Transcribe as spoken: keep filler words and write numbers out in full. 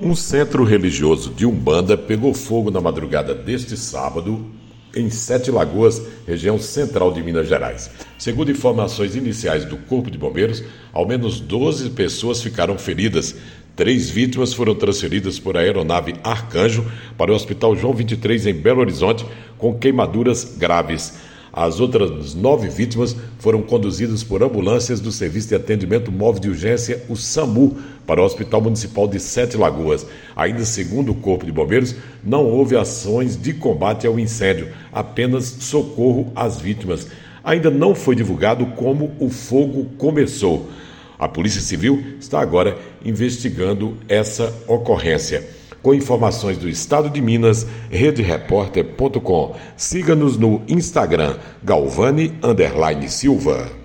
Um centro religioso de Umbanda pegou fogo na madrugada deste sábado em Sete Lagoas, região central de Minas Gerais. Segundo informações iniciais do Corpo de Bombeiros, ao menos doze pessoas ficaram feridas. Três vítimas foram transferidas por aeronave Arcanjo para o Hospital João vinte e três em Belo Horizonte com queimaduras graves. As outras nove vítimas foram conduzidas por ambulâncias do Serviço de Atendimento Móvel de Urgência, o SAMU, para o Hospital Municipal de Sete Lagoas. Ainda segundo o Corpo de Bombeiros, não houve ações de combate ao incêndio, apenas socorro às vítimas. Ainda não foi divulgado como o fogo começou. A Polícia Civil está agora investigando essa ocorrência. Com informações do Estado de Minas, rede repórter ponto com. Siga-nos no Instagram, Galvani underline Silva.